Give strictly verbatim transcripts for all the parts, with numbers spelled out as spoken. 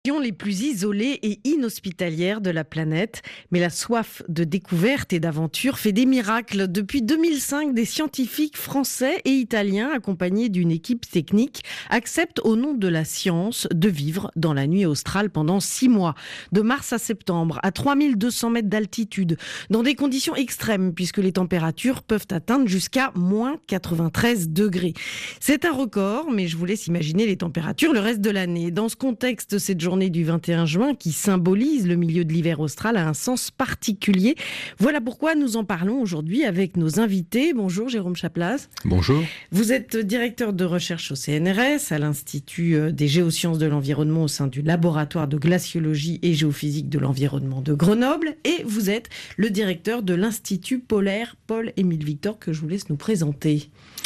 Les plus isolées et inhospitalières de la planète. Mais la soif de découverte et d'aventure fait des miracles. Depuis deux mille cinq, des scientifiques français et italiens, accompagnés d'une équipe technique, acceptent au nom de la science de vivre dans la nuit australe pendant six mois. De mars à septembre, à trois mille deux cents mètres d'altitude, dans des conditions extrêmes, puisque les températures peuvent atteindre jusqu'à moins quatre-vingt-treize degrés. C'est un record, mais je vous laisse imaginer les températures le reste de l'année. Dans ce contexte, cette journée journée du vingt et un juin qui symbolise le milieu de l'hiver austral a un sens particulier. Voilà pourquoi nous en parlons aujourd'hui avec nos invités. Bonjour Jérôme Chaplaz. Bonjour. Vous êtes directeur de recherche au C N R S, à l'Institut des géosciences de l'environnement au sein du laboratoire de glaciologie et géophysique de l'environnement de Grenoble, et vous êtes le directeur de l'Institut polaire Paul-Émile Victor que je vous laisse nous présenter.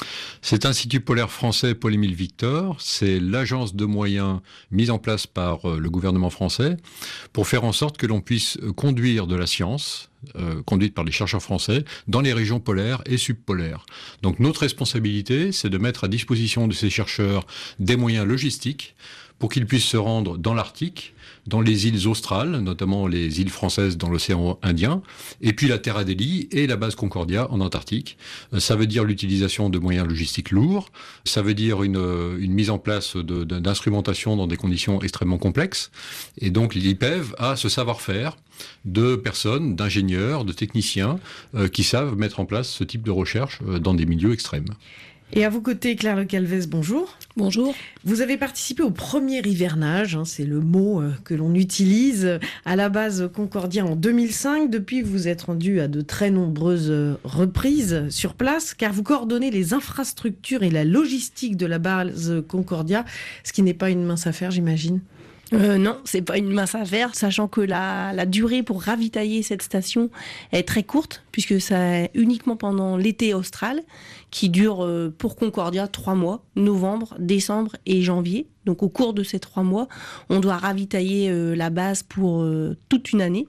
Cet Institut polaire français Paul-Émile Victor, c'est l'agence de moyens mise en place par le gouvernement français pour faire en sorte que l'on puisse conduire de la science, euh, conduite par les chercheurs français, dans les régions polaires et subpolaires. Donc notre responsabilité, c'est de mettre à disposition de ces chercheurs des moyens logistiques pour qu'ils puissent se rendre dans l'Arctique, dans les îles australes, notamment les îles françaises dans l'océan Indien, et puis la Terra Delhi et la base Concordia en Antarctique. Ça veut dire l'utilisation de moyens logistiques lourds, ça veut dire une, une mise en place de, de, d'instrumentation dans des conditions extrêmement complexes, et donc l'I P E V a ce savoir-faire de personnes, d'ingénieurs, de techniciens euh, qui savent mettre en place ce type de recherche euh, dans des milieux extrêmes. Et à vos côtés, Claire Le Calvez, bonjour. Bonjour. Vous avez participé au premier hivernage, hein, c'est le mot euh, que l'on utilise, à la base Concordia en deux mille cinq. Depuis, vous vous êtes rendu à de très nombreuses euh, reprises sur place, car vous coordonnez les infrastructures et la logistique de la base Concordia, ce qui n'est pas une mince affaire, j'imagine. Euh, non, c'est pas une mince affaire, sachant que la, la durée pour ravitailler cette station est très courte, puisque c'est uniquement pendant l'été austral, qui dure euh, pour Concordia trois mois, novembre, décembre et janvier. Donc au cours de ces trois mois, on doit ravitailler euh, la base pour euh, toute une année,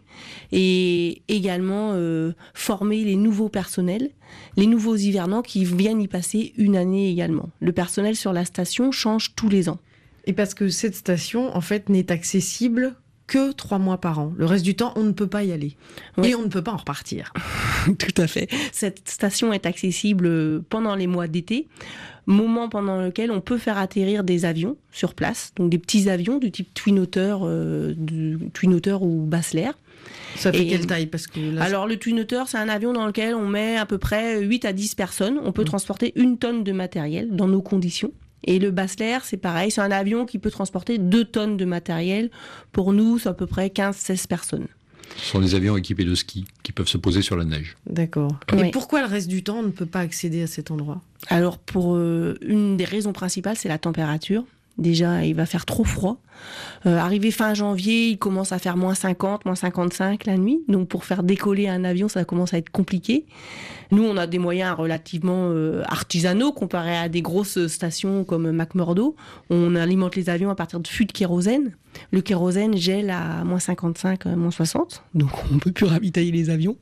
et également euh, former les nouveaux personnels, les nouveaux hivernants qui viennent y passer une année également. Le personnel sur la station change tous les ans. Et parce que cette station, en fait, n'est accessible que trois mois par an. Le reste du temps, on ne peut pas y aller. Oui. Et on ne peut pas en repartir. Tout à fait. Cette station est accessible pendant les mois d'été, moment pendant lequel on peut faire atterrir des avions sur place, donc des petits avions du type Twin Otter, euh, du Twin Otter ou Basler. Ça fait Et quelle taille parce que là, alors le Twin Otter, c'est un avion dans lequel on met à peu près huit à dix personnes. On peut mmh. transporter une tonne de matériel dans nos conditions. Et le Basler, c'est pareil, c'est un avion qui peut transporter deux tonnes de matériel. Pour nous, c'est à peu près quinze à seize personnes. Ce sont des avions équipés de skis qui peuvent se poser sur la neige. D'accord. Oui. Et pourquoi le reste du temps, on ne peut pas accéder à cet endroit ? Alors, pour euh, une des raisons principales, c'est la température. Déjà, il va faire trop froid. Euh, arrivé fin janvier, il commence à faire moins cinquante, moins cinquante-cinq la nuit. Donc, pour faire décoller un avion, ça commence à être compliqué. Nous, on a des moyens relativement euh, artisanaux comparé à des grosses stations comme McMurdo. On alimente les avions à partir de fûts de kérosène. Le kérosène gèle à moins cinquante-cinq, moins soixante. Donc, on ne peut plus ravitailler les avions.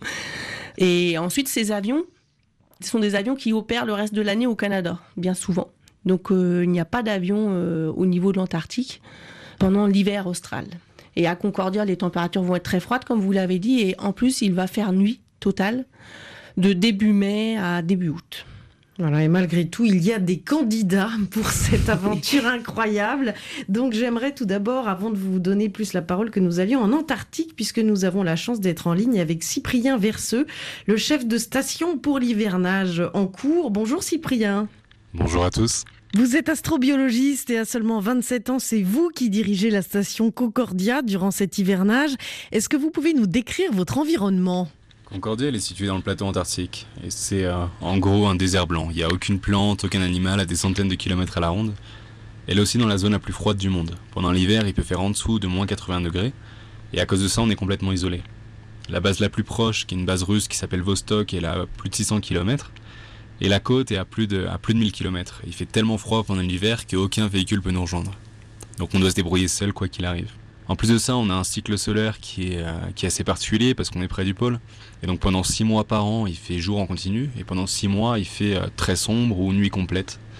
Et ensuite, ces avions, ce sont des avions qui opèrent le reste de l'année au Canada, bien souvent. Donc, euh, il n'y a pas d'avion euh, au niveau de l'Antarctique pendant l'hiver austral. Et à Concordia, les températures vont être très froides, comme vous l'avez dit. Et en plus, il va faire nuit totale de début mai à début août. Voilà, et malgré tout, il y a des candidats pour cette aventure incroyable. Donc, j'aimerais tout d'abord, avant de vous donner plus la parole, que nous allions en Antarctique, puisque nous avons la chance d'être en ligne avec Cyprien Verseux, le chef de station pour l'hivernage en cours. Bonjour Cyprien. Bonjour à tous. Vous êtes astrobiologiste et à seulement vingt-sept ans, c'est vous qui dirigez la station Concordia durant cet hivernage. Est-ce que vous pouvez nous décrire votre environnement ? Concordia, elle est située dans le plateau antarctique et c'est euh, en gros un désert blanc. Il n'y a aucune plante, aucun animal à des centaines de kilomètres à la ronde. Elle est aussi dans la zone la plus froide du monde. Pendant l'hiver, il peut faire en dessous de moins quatre-vingts degrés et à cause de ça, on est complètement isolé. La base la plus proche, qui est une base russe qui s'appelle Vostok, elle est à plus de six cents kilomètres. Et la côte est à plus de, à plus de mille kilomètres. Il fait tellement froid pendant l'hiver qu'aucun véhicule peut nous rejoindre. Donc on doit se débrouiller seul quoi qu'il arrive. En plus de ça, on a un cycle solaire qui est, euh, qui est assez particulier parce qu'on est près du pôle. Et donc pendant six mois par an, il fait jour en continu. Et pendant six mois, il fait euh, très sombre ou nuit complète.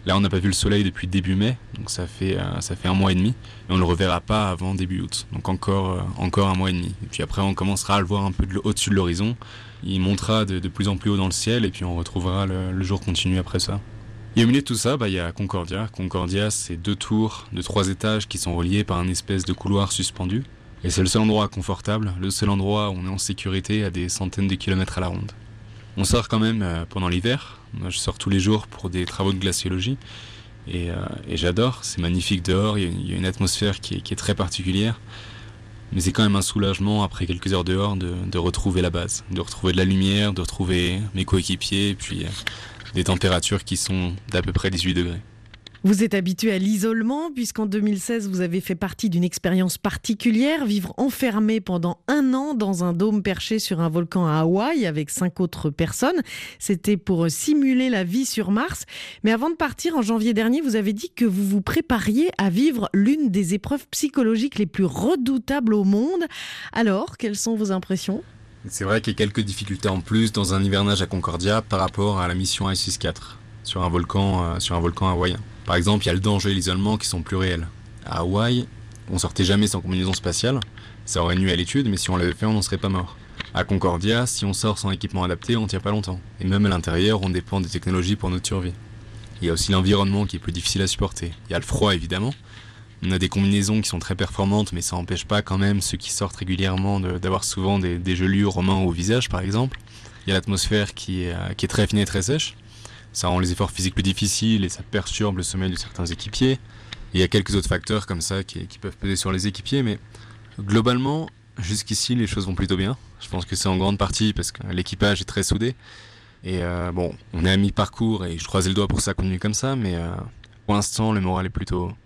Là, on n'a pas vu le soleil depuis début mai, donc ça fait, euh, ça fait un mois et demi, et on ne le reverra pas avant début août, donc encore, euh, encore un mois et demi. Et puis après, on commencera à le voir un peu de, au-dessus de l'horizon, il montera de, de plus en plus haut dans le ciel, et puis on retrouvera le, le jour continu après ça. Et au milieu de tout ça, bah, il y a Concordia. Concordia, c'est deux tours de trois étages qui sont reliés par une espèce de couloir suspendu. Et c'est le seul endroit confortable, le seul endroit où on est en sécurité à des centaines de kilomètres à la ronde. On sort quand même euh, pendant l'hiver. Moi, je sors tous les jours pour des travaux de glaciologie. Et, euh, et j'adore, c'est magnifique dehors, il y, y a une atmosphère qui est, qui est très particulière. Mais c'est quand même un soulagement, après quelques heures dehors, de, de retrouver la base. De retrouver de la lumière, de retrouver mes coéquipiers, et puis euh, des températures qui sont d'à peu près dix-huit degrés. Vous êtes habitué à l'isolement puisqu'en deux mille seize, vous avez fait partie d'une expérience particulière, vivre enfermé pendant un an dans un dôme perché sur un volcan à Hawaï avec cinq autres personnes. C'était pour simuler la vie sur Mars. Mais avant de partir, en janvier dernier, vous avez dit que vous vous prépariez à vivre l'une des épreuves psychologiques les plus redoutables au monde. Alors, quelles sont vos impressions ? C'est vrai qu'il y a quelques difficultés en plus dans un hivernage à Concordia par rapport à la mission Isis quatre sur un volcan, euh, sur un volcan hawaïen. Par exemple, il y a le danger et l'isolement qui sont plus réels. À Hawaï, on sortait jamais sans combinaison spatiale. Ça aurait nuit à l'étude, mais si on l'avait fait, on n'en serait pas mort. À Concordia, si on sort sans équipement adapté, on ne tient pas longtemps. Et même à l'intérieur, on dépend des technologies pour notre survie. Il y a aussi l'environnement qui est plus difficile à supporter. Il y a le froid, évidemment. On a des combinaisons qui sont très performantes, mais ça n'empêche pas quand même ceux qui sortent régulièrement de, d'avoir souvent des, des gelures aux mains ou au visage, par exemple. Il y a l'atmosphère qui est, qui est très fine et très sèche. Ça rend les efforts physiques plus difficiles et ça perturbe le sommeil de certains équipiers. Et il y a quelques autres facteurs comme ça qui, qui peuvent peser sur les équipiers, mais globalement, jusqu'ici, les choses vont plutôt bien. Je pense que c'est en grande partie parce que l'équipage est très soudé. Et euh, bon, on est à mi-parcours et je croisais le doigt pour que ça continue comme ça, mais euh, pour l'instant, le moral est plutôt haut.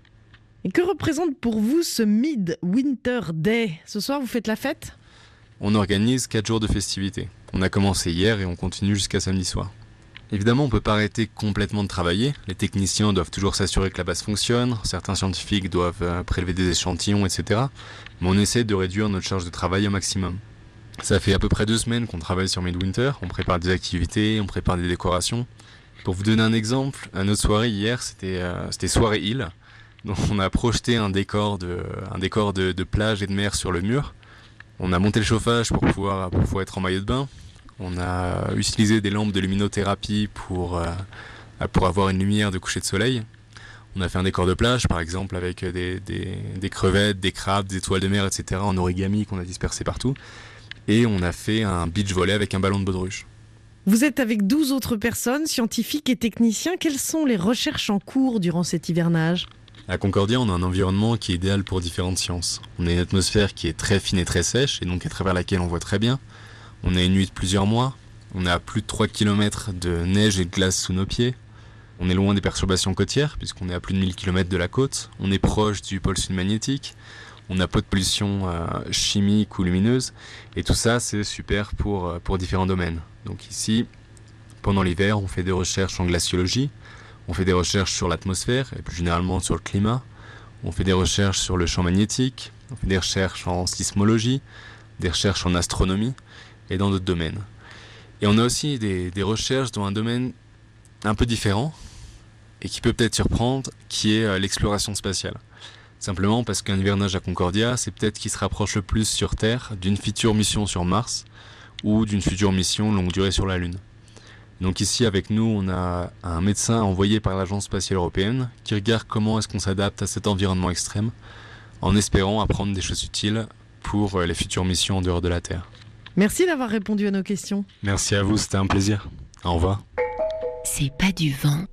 Et que représente pour vous ce Mid-Winter Day ? Ce soir, vous faites la fête ? On organise quatre jours de festivités. On a commencé hier et on continue jusqu'à samedi soir. Évidemment, on ne peut pas arrêter complètement de travailler. Les techniciens doivent toujours s'assurer que la base fonctionne. Certains scientifiques doivent prélever des échantillons, et cetera. Mais on essaie de réduire notre charge de travail au maximum. Ça fait à peu près deux semaines qu'on travaille sur Midwinter. On prépare des activités, on prépare des décorations. Pour vous donner un exemple, à notre soirée hier, c'était, euh, c'était soirée île. Donc on a projeté un décor, de, un décor de, de plage et de mer sur le mur. On a monté le chauffage pour pouvoir, pour pouvoir être en maillot de bain. On a utilisé des lampes de luminothérapie pour, euh, pour avoir une lumière de coucher de soleil. On a fait un décor de plage, par exemple, avec des, des, des crevettes, des crabes, des étoiles de mer, et cetera en origami qu'on a dispersé partout. Et on a fait un beach volley avec un ballon de baudruche. Vous êtes avec douze autres personnes, scientifiques et techniciens. Quelles sont les recherches en cours durant cet hivernage ? À Concordia, on a un environnement qui est idéal pour différentes sciences. On a une atmosphère qui est très fine et très sèche, et donc à travers laquelle on voit très bien. On a une nuit de plusieurs mois, on a plus de trois kilomètres de neige et de glace sous nos pieds. On est loin des perturbations côtières, puisqu'on est à plus de mille kilomètres de la côte. On est proche du pôle sud magnétique. On n'a pas de pollution euh, chimique ou lumineuse. Et tout ça, c'est super pour, pour différents domaines. Donc ici, pendant l'hiver, on fait des recherches en glaciologie. On fait des recherches sur l'atmosphère, et plus généralement sur le climat. On fait des recherches sur le champ magnétique. On fait des recherches en sismologie, des recherches en astronomie et dans d'autres domaines. Et on a aussi des, des recherches dans un domaine un peu différent et qui peut peut-être surprendre, qui est l'exploration spatiale. Simplement parce qu'un hivernage à Concordia, c'est peut-être qui se rapproche le plus sur Terre d'une future mission sur Mars ou d'une future mission longue durée sur la Lune. Donc ici avec nous, on a un médecin envoyé par l'Agence spatiale européenne qui regarde comment est-ce qu'on s'adapte à cet environnement extrême en espérant apprendre des choses utiles pour les futures missions en dehors de la Terre. Merci d'avoir répondu à nos questions. Merci à vous, c'était un plaisir. Au revoir. C'est pas du vent.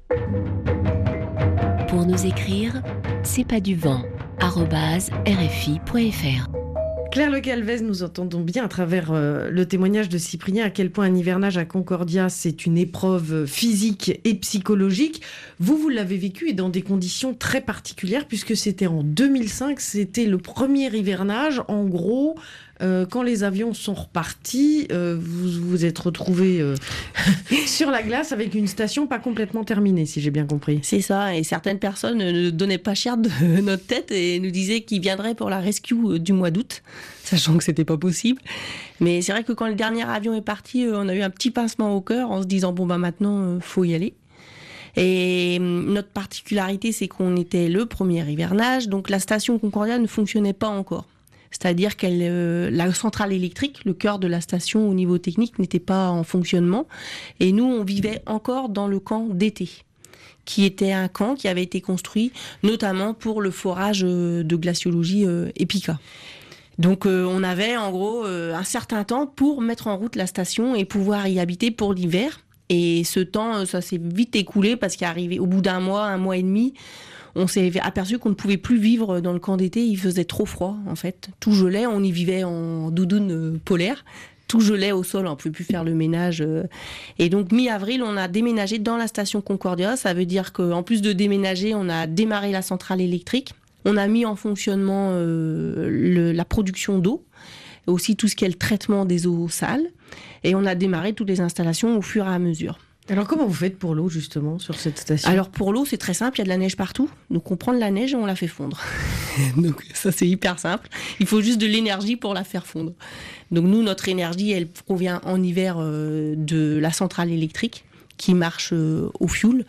Pour nous écrire, c'est pas du vent arobase r f i point f r. Claire Le Calvez, nous entendons bien à travers euh, le témoignage de Cyprien à quel point un hivernage à Concordia, c'est une épreuve physique et psychologique. Vous, vous l'avez vécu et dans des conditions très particulières puisque c'était en deux mille cinq, c'était le premier hivernage. En gros, euh, quand les avions sont repartis, euh, vous vous êtes retrouvés euh, sur la glace avec une station pas complètement terminée, si j'ai bien compris. C'est ça, et certaines personnes ne donnaient pas cher de notre tête et nous disaient qu'ils viendraient pour la rescue du mois d'août, sachant que c'était pas possible. Mais c'est vrai que quand le dernier avion est parti, on a eu un petit pincement au cœur en se disant bon bah maintenant faut y aller. Et notre particularité, c'est qu'on était le premier hivernage, donc la station Concordia ne fonctionnait pas encore. C'est-à-dire que euh, la centrale électrique, le cœur de la station au niveau technique, n'était pas en fonctionnement. Et nous, on vivait encore dans le camp d'été, qui était un camp qui avait été construit notamment pour le forage euh, de glaciologie euh, EPICA. Donc euh, on avait en gros euh, un certain temps pour mettre en route la station et pouvoir y habiter pour l'hiver. Et ce temps, ça s'est vite écoulé parce qu'arrivé au bout d'un mois, un mois et demi, on s'est aperçu qu'on ne pouvait plus vivre dans le camp d'été. Il faisait trop froid, en fait. Tout gelait, on y vivait en doudoune polaire. Tout gelait au sol, on ne pouvait plus faire le ménage. Et donc, mi-avril, on a déménagé dans la station Concordia. Ça veut dire qu'en plus de déménager, on a démarré la centrale électrique. On a mis en fonctionnement euh, le, la production d'eau, aussi tout ce qui est le traitement des eaux sales. Et on a démarré toutes les installations au fur et à mesure. Alors comment vous faites pour l'eau justement sur cette station ? Alors pour l'eau c'est très simple, il y a de la neige partout, donc on prend de la neige et on la fait fondre. Donc ça c'est hyper simple, il faut juste de l'énergie pour la faire fondre. Donc nous notre énergie elle provient en hiver euh, de la centrale électrique qui marche euh, au fioul.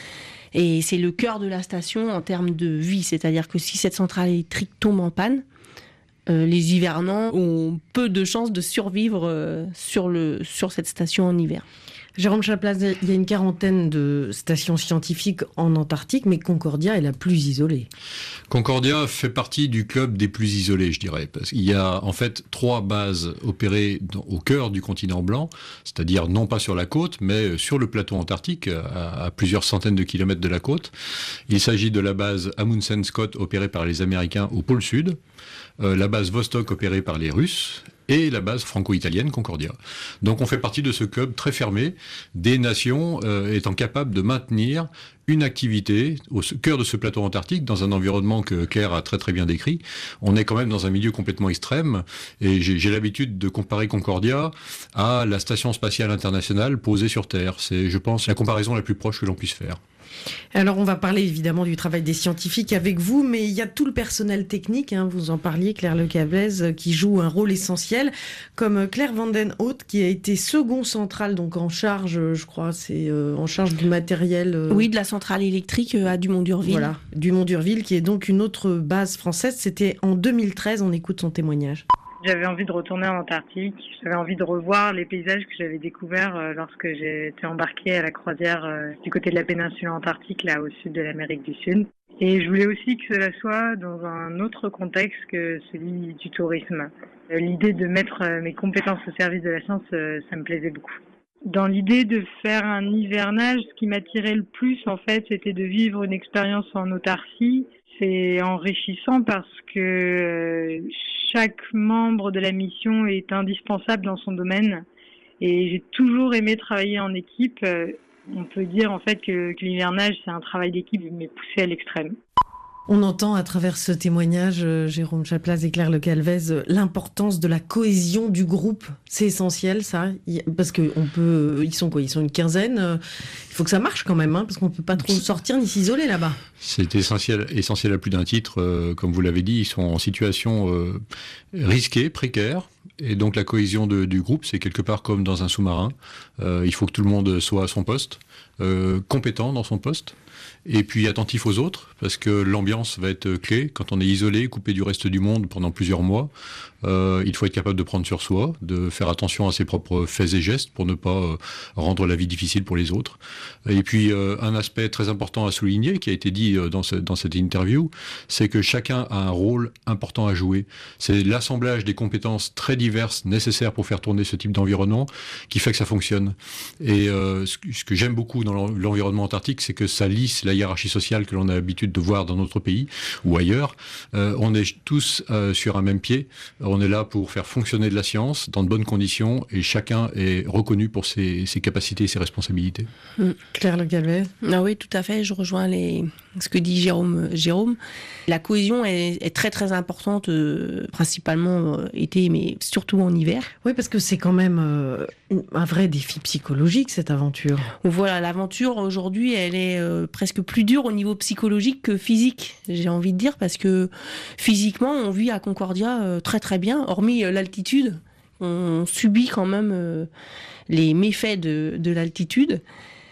Et c'est le cœur de la station en termes de vie, c'est-à-dire que si cette centrale électrique tombe en panne, euh, les hivernants ont peu de chances de survivre euh, sur, le, sur cette station en hiver. Jérôme Chaplace, il y a une quarantaine de stations scientifiques en Antarctique, mais Concordia est la plus isolée. Concordia fait partie du club des plus isolés, je dirais, parce qu'il y a en fait trois bases opérées dans, au cœur du continent blanc, c'est-à-dire non pas sur la côte, mais sur le plateau antarctique, à, à plusieurs centaines de kilomètres de la côte. Il s'agit de la base Amundsen Scott opérée par les Américains au pôle sud, euh, la base Vostok opérée par les Russes, et la base franco-italienne Concordia. Donc on fait partie de ce club très fermé des nations euh, étant capables de maintenir une activité au cœur de ce plateau antarctique dans un environnement que Claire a très très bien décrit. On est quand même dans un milieu complètement extrême et j'ai, j'ai l'habitude de comparer Concordia à la station spatiale internationale posée sur Terre. C'est, je pense, la comparaison la plus proche que l'on puisse faire. Alors on va parler évidemment du travail des scientifiques avec vous, mais il y a tout le personnel technique, hein, vous en parliez, Claire Lecavez, qui joue un rôle essentiel, comme Claire Van den Hout, qui a été second central, donc en charge, je crois, c'est euh, en charge du matériel... Euh... Oui, de la centrale électrique à Dumont-d'Urville. Voilà, Dumont-d'Urville, qui est donc une autre base française. C'était en deux mille treize, on écoute son témoignage. J'avais envie de retourner en Antarctique, j'avais envie de revoir les paysages que j'avais découverts euh, lorsque j'ai été embarquée à la croisière euh, du côté de la péninsule antarctique, là au sud de l'Amérique du Sud. Et je voulais aussi que cela soit dans un autre contexte que celui du tourisme. Euh, l'idée de mettre euh, mes compétences au service de la science, euh, ça me plaisait beaucoup. Dans l'idée de faire un hivernage, ce qui m'attirait le plus, en fait, c'était de vivre une expérience en autarcie. C'est enrichissant parce que euh, chaque membre de la mission est indispensable dans son domaine et j'ai toujours aimé travailler en équipe. Euh, on peut dire en fait que, que l'hivernage c'est un travail d'équipe mais poussé à l'extrême. On entend à travers ce témoignage, euh, Jérôme Chaplace et Claire Lecalvez, euh, l'importance de la cohésion du groupe. C'est essentiel, ça, parce que on peut, euh, ils sont quoi ? Ils sont une quinzaine. Euh, il faut que ça marche quand même, hein, parce qu'on peut pas trop sortir ni s'isoler là-bas. C'est essentiel, essentiel à plus d'un titre. Euh, comme vous l'avez dit, ils sont en situation euh, risquée, précaire. Et donc la cohésion de, du groupe, c'est quelque part comme dans un sous-marin. Euh, il faut que tout le monde soit à son poste, euh, compétent dans son poste. Et puis attentif aux autres, parce que l'ambiance va être clé. Quand on est isolé, coupé du reste du monde pendant plusieurs mois, euh, il faut être capable de prendre sur soi, de faire attention à ses propres faits et gestes pour ne pas euh, rendre la vie difficile pour les autres. Et puis euh, un aspect très important à souligner, qui a été dit euh, dans, ce, dans cette interview, c'est que chacun a un rôle important à jouer. C'est l'assemblage des compétences très diverses nécessaires pour faire tourner ce type d'environnement qui fait que ça fonctionne. Et euh, ce, ce que j'aime beaucoup dans l'environnement antarctique, c'est que ça lisse la hiérarchie sociale que l'on a l'habitude de voir dans notre pays ou ailleurs. Euh, on est tous euh, sur un même pied. On est là pour faire fonctionner de la science dans de bonnes conditions et chacun est reconnu pour ses, ses capacités et ses responsabilités. Mmh. Claire Lecalvez. Ah oui, tout à fait. Je rejoins les... ce que dit Jérôme. Jérôme. La cohésion est, est très très importante, euh, principalement euh, été, mais surtout en hiver. Oui, parce que c'est quand même euh, un vrai défi psychologique, cette aventure. Voilà, l'aventure aujourd'hui, elle est euh, presque plus dure au niveau psychologique que physique, j'ai envie de dire, parce que physiquement, on vit à Concordia euh, très très bien, hormis euh, l'altitude. On subit quand même euh, les méfaits de, de l'altitude.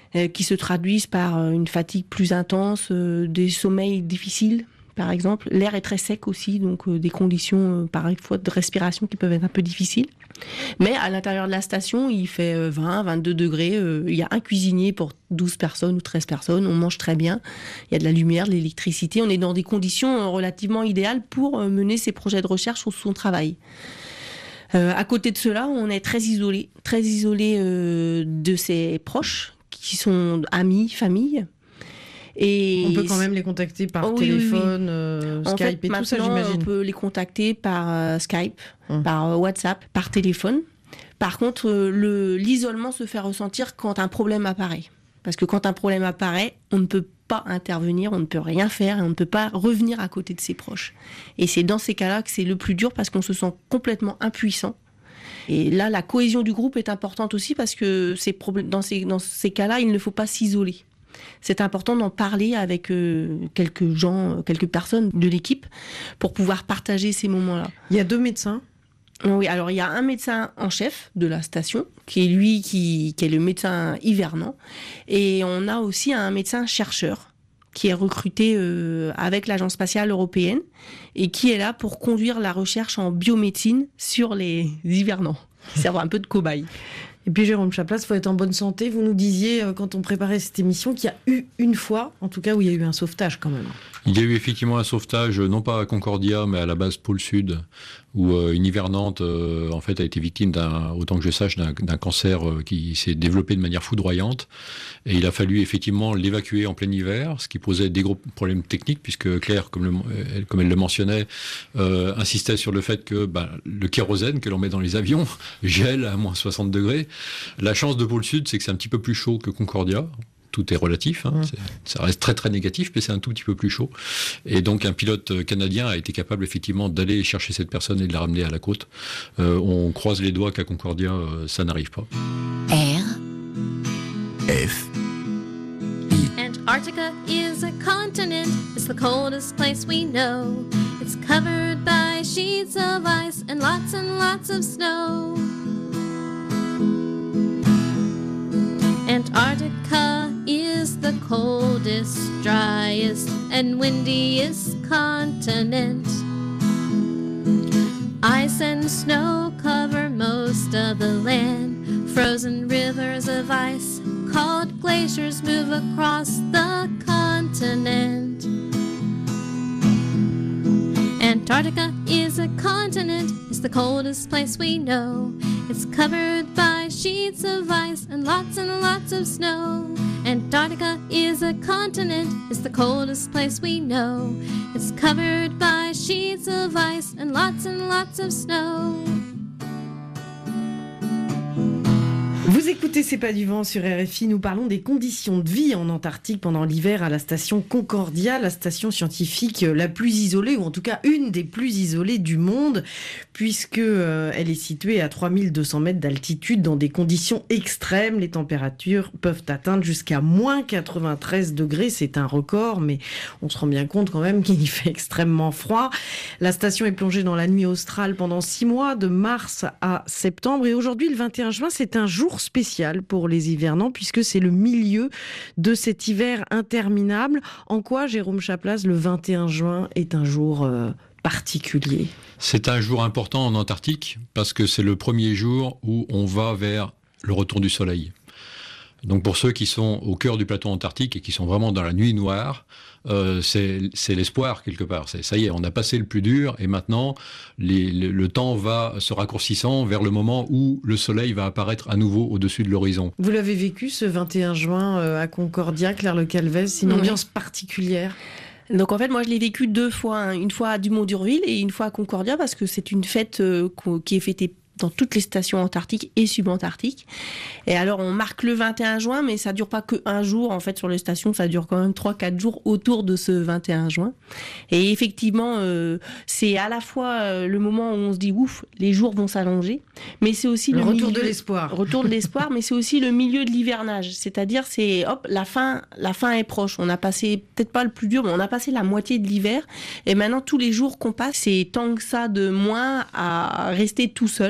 euh, qui se traduisent par euh, une fatigue plus intense, euh, des sommeils difficiles, par exemple. L'air est très sec aussi, donc euh, des conditions euh, parfois de respiration qui peuvent être un peu difficiles. Mais à l'intérieur de la station, il fait euh, vingt, vingt-deux degrés. Euh, il y a un cuisinier pour douze personnes ou treize personnes. On mange très bien. Il y a de la lumière, de l'électricité. On est dans des conditions euh, relativement idéales pour euh, mener ses projets de recherche ou son travail. Euh, à côté de cela, on est très isolé, très isolé euh, de ses proches, qui sont amis, famille. Et on peut quand même les contacter par oui, téléphone, oui, oui. Euh, Skype fait, et tout ça, j'imagine. On peut les contacter par euh, Skype, hum. par euh, WhatsApp, par téléphone. Par contre, euh, le, l'isolement se fait ressentir quand un problème apparaît. Parce que quand un problème apparaît, on ne peut pas intervenir, on ne peut rien faire et on ne peut pas revenir à côté de ses proches. Et c'est dans ces cas-là que c'est le plus dur parce qu'on se sent complètement impuissant. Et là, la cohésion du groupe est importante aussi parce que ces problèmes, dans, ces, dans ces cas-là, il ne faut pas s'isoler. C'est important d'en parler avec euh, quelques gens, quelques personnes de l'équipe pour pouvoir partager ces moments-là. Il y a deux médecins ? Oui, alors il y a un médecin en chef de la station, qui est lui qui, qui est le médecin hivernant. Et on a aussi un médecin chercheur qui est recruté euh, avec l'Agence spatiale européenne et qui est là pour conduire la recherche en biomédecine sur les hivernants, qui servent un peu de cobaye. Et puis Jérôme Chaplas, il faut être en bonne santé. Vous nous disiez, euh, quand on préparait cette émission, qu'il y a eu une fois, en tout cas, où il y a eu un sauvetage quand même. Il y a eu effectivement un sauvetage, non pas à Concordia, mais à la base Pôle Sud, où euh, une hivernante euh, en fait, a été victime, d'un, autant que je sache, d'un, d'un cancer euh, qui s'est développé de manière foudroyante. Et il a fallu effectivement l'évacuer en plein hiver, ce qui posait des gros problèmes techniques, puisque Claire, comme, le, comme elle le mentionnait, euh, insistait sur le fait que bah, le kérosène que l'on met dans les avions gèle à moins soixante degrés. La chance de Pôle Sud, c'est que c'est un petit peu plus chaud que Concordia. Tout est relatif, hein. C'est, ça reste très très négatif, mais c'est un tout petit peu plus chaud. Et donc un pilote canadien a été capable effectivement d'aller chercher cette personne et de la ramener à la côte. Euh, on croise les doigts qu'à Concordia, euh, ça n'arrive pas. R. F. Antarctica is a continent. It's the coldest place we know. It's covered by sheets of ice and lots and lots of snow. Antarctica is the coldest, driest, and windiest continent. Ice and snow cover most of the land. Frozen rivers of ice called glaciers move across the continent. Antarctica is a continent. It's the coldest place we know. It's covered by sheets of ice and lots and lots of snow. Antarctica is a continent. It's the coldest place we know. It's covered by sheets of ice and lots and lots of snow. Vous écoutez C'est pas du vent sur R F I, nous parlons des conditions de vie en Antarctique pendant l'hiver à la station Concordia, la station scientifique la plus isolée, ou en tout cas une des plus isolées du monde, puisque euh, elle est située à trois mille deux cents mètres d'altitude dans des conditions extrêmes. Les températures peuvent atteindre jusqu'à moins quatre-vingt-treize degrés, c'est un record, mais on se rend bien compte quand même qu'il y fait extrêmement froid. La station est plongée dans la nuit australe pendant six mois, de mars à septembre, et aujourd'hui, le vingt et un juin, c'est un jour spécial pour les hivernants puisque c'est le milieu de cet hiver interminable. En quoi, Jérôme Chaplas, le vingt et un juin est un jour euh, particulier ? C'est un jour important en Antarctique parce que c'est le premier jour où on va vers le retour du soleil. Donc pour ceux qui sont au cœur du plateau antarctique et qui sont vraiment dans la nuit noire, euh, c'est, c'est l'espoir quelque part. C'est, ça y est, on a passé le plus dur et maintenant les, le, le temps va se raccourcissant vers le moment où le soleil va apparaître à nouveau au-dessus de l'horizon. Vous l'avez vécu ce vingt et un juin à Concordia, Claire Le Calvez, c'est une ambiance oui. particulière. Donc en fait, moi je l'ai vécu deux fois, hein. Une fois à Dumont-d'Urville et une fois à Concordia parce que c'est une fête euh, qui est fêtée dans toutes les stations antarctiques et subantarctiques. Et alors, on marque le vingt et un juin, mais ça dure pas que un jour. En fait, sur les stations, ça dure quand même trois quatre jours autour de ce vingt et un juin. Et effectivement, euh, c'est à la fois euh, le moment où on se dit, ouf, les jours vont s'allonger, mais c'est aussi le, le retour milieu, de l'espoir. Retour de l'espoir, mais c'est aussi le milieu de l'hivernage. C'est-à-dire, c'est, hop, la fin, la fin est proche. On a passé, peut-être pas le plus dur, mais on a passé la moitié de l'hiver. Et maintenant, tous les jours qu'on passe, c'est tant que ça de moins à rester tout seul.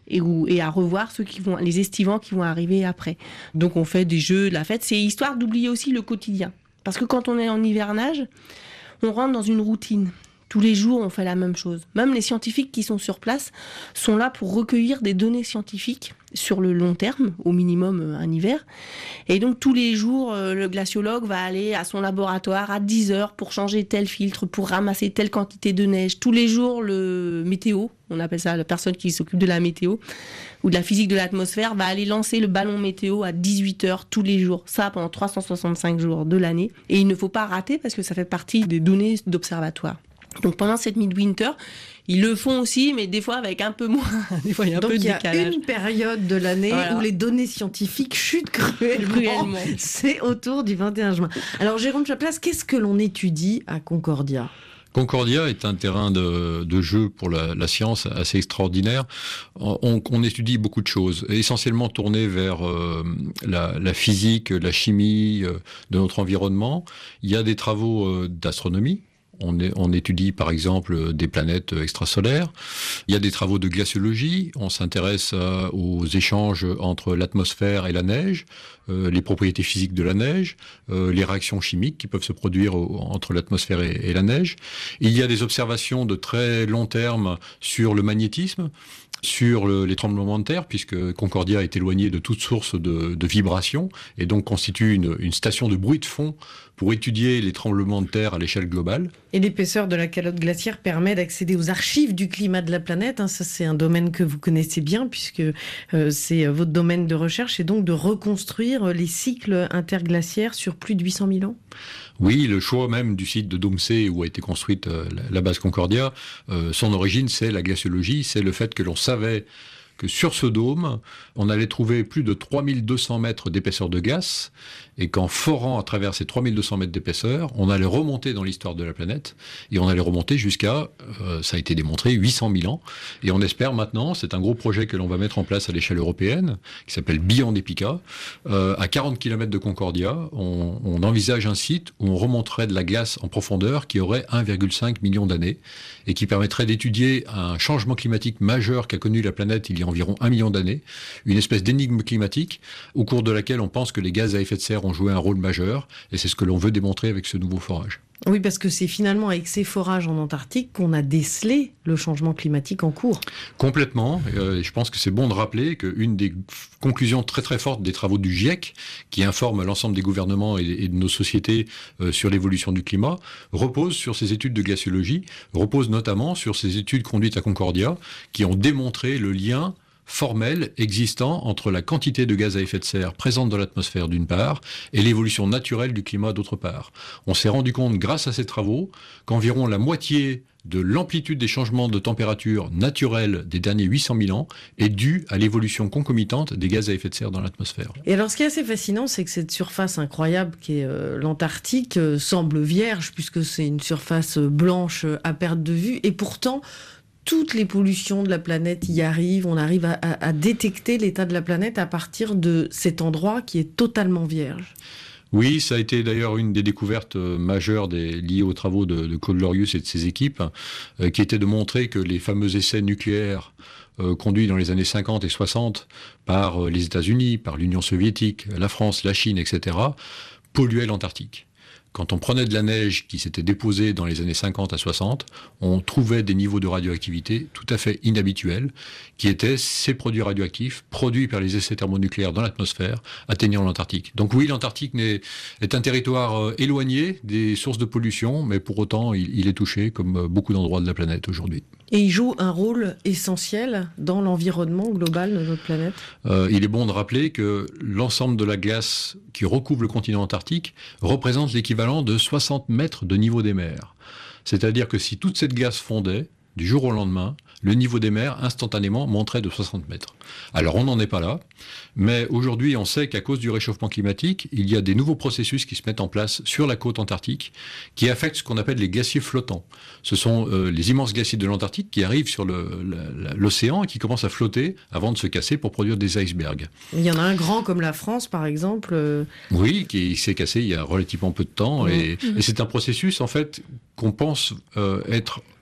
et, où, et à revoir ceux qui vont, les estivants qui vont arriver après. Donc on fait des jeux, de la fête. C'est histoire d'oublier aussi le quotidien. Parce que quand on est en hivernage, on rentre dans une routine. Tous les jours, on fait la même chose. Même les scientifiques qui sont sur place sont là pour recueillir des données scientifiques sur le long terme, au minimum un hiver. Et donc, tous les jours, le glaciologue va aller à son laboratoire à dix heures pour changer tel filtre, pour ramasser telle quantité de neige. Tous les jours, le météo, on appelle ça la personne qui s'occupe de la météo, ou de la physique de l'atmosphère, va aller lancer le ballon météo à dix-huit heures tous les jours. Ça, pendant trois cent soixante-cinq jours de l'année. Et il ne faut pas rater parce que ça fait partie des données d'observatoire. Donc pendant cette midwinter, ils le font aussi, mais des fois avec un peu moins. Des fois, il y a un Donc peu de il y a décalage. une période de l'année Voilà. où les données scientifiques chutent cruellement. Cruellement. C'est autour du vingt et un juin. Alors Jérôme Chaplace, qu'est-ce que l'on étudie à Concordia ? Concordia est un terrain de, de jeu pour la, la science assez extraordinaire. On, on étudie beaucoup de choses, essentiellement tournées vers euh, la, la physique, la chimie euh, de notre environnement. Il y a des travaux euh, d'astronomie. On, est, on étudie par exemple des planètes extrasolaires. Il y a des travaux de glaciologie. On s'intéresse euh, aux échanges entre l'atmosphère et la neige, euh, les propriétés physiques de la neige, euh, les réactions chimiques qui peuvent se produire au, entre l'atmosphère et, et la neige. Il y a des observations de très long terme sur le magnétisme, sur le, les tremblements de terre, puisque Concordia est éloigné de toute source de, de vibrations et donc constitue une, une station de bruit de fond pour étudier les tremblements de terre à l'échelle globale. Et l'épaisseur de la calotte glaciaire permet d'accéder aux archives du climat de la planète. Hein, ça, c'est un domaine que vous connaissez bien, puisque euh, c'est votre domaine de recherche, et donc de reconstruire les cycles interglaciaires sur plus de huit cent mille ans. Oui, le choix même du site de Domsée où a été construite euh, la, la base Concordia, euh, son origine, c'est la glaciologie, c'est le fait que l'on savait que sur ce dôme, on allait trouver plus de trois mille deux cents mètres d'épaisseur de glace, et qu'en forant à travers ces trois mille deux cents mètres d'épaisseur, on allait remonter dans l'histoire de la planète, et on allait remonter jusqu'à, euh, ça a été démontré, huit cent mille ans. Et on espère maintenant, c'est un gros projet que l'on va mettre en place à l'échelle européenne, qui s'appelle Beyond Epica, euh, à quarante kilomètres de Concordia, on, on envisage un site où on remonterait de la glace en profondeur qui aurait un virgule cinq million d'années, et qui permettrait d'étudier un changement climatique majeur qu'a connu la planète il y a environ un million d'années, une espèce d'énigme climatique au cours de laquelle on pense que les gaz à effet de serre ont joué un rôle majeur, et c'est ce que l'on veut démontrer avec ce nouveau forage. Oui, parce que c'est finalement avec ces forages en Antarctique qu'on a décelé le changement climatique en cours. Complètement. Euh, je pense que c'est bon de rappeler qu'une des conclusions très très fortes des travaux du GIEC, qui informe l'ensemble des gouvernements et, et de nos sociétés euh, sur l'évolution du climat, repose sur ces études de glaciologie, repose notamment sur ces études conduites à Concordia, qui ont démontré le lien formel existant entre la quantité de gaz à effet de serre présente dans l'atmosphère d'une part et l'évolution naturelle du climat d'autre part. On s'est rendu compte grâce à ces travaux qu'environ la moitié de l'amplitude des changements de température naturels des derniers huit cent mille ans est due à l'évolution concomitante des gaz à effet de serre dans l'atmosphère. Et alors ce qui est assez fascinant, c'est que cette surface incroyable qui est euh, l'Antarctique euh, semble vierge, puisque c'est une surface blanche à perte de vue, et pourtant toutes les pollutions de la planète y arrivent. On arrive à, à, à détecter l'état de la planète à partir de cet endroit qui est totalement vierge. Oui, ça a été d'ailleurs une des découvertes majeures des, liées aux travaux de, de Claude Lorius et de ses équipes, euh, qui était de montrer que les fameux essais nucléaires euh, conduits dans les années cinquante et soixante par euh, les États-Unis, par l'Union soviétique, la France, la Chine, et cetera, polluaient l'Antarctique. Quand on prenait de la neige qui s'était déposée dans les années cinquante à soixante, on trouvait des niveaux de radioactivité tout à fait inhabituels, qui étaient ces produits radioactifs produits par les essais thermonucléaires dans l'atmosphère, atteignant l'Antarctique. Donc oui, l'Antarctique est, est un territoire éloigné des sources de pollution, mais pour autant, il, il est touché comme beaucoup d'endroits de la planète aujourd'hui. Et il joue un rôle essentiel dans l'environnement global de notre planète. Euh, il est bon de rappeler que l'ensemble de la glace qui recouvre le continent antarctique représente l'équivalent de soixante mètres de niveau des mers. C'est-à-dire que si toute cette glace fondait, du jour au lendemain, le niveau des mers instantanément monterait de soixante mètres. Alors on n'en est pas là, mais aujourd'hui on sait qu'à cause du réchauffement climatique, il y a des nouveaux processus qui se mettent en place sur la côte antarctique qui affectent ce qu'on appelle les glaciers flottants. Ce sont euh, les immenses glaciers de l'Antarctique qui arrivent sur le, la, l'océan et qui commencent à flotter avant de se casser pour produire des icebergs. Il y en a un grand comme la France par exemple. Euh... Oui, qui s'est cassé il y a relativement peu de temps, mmh. et, mmh. et c'est un processus en fait qu'on pense euh, être